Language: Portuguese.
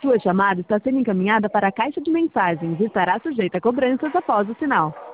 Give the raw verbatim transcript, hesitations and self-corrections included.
Sua chamada está sendo encaminhada para a caixa de mensagens e estará sujeita a cobranças após o sinal.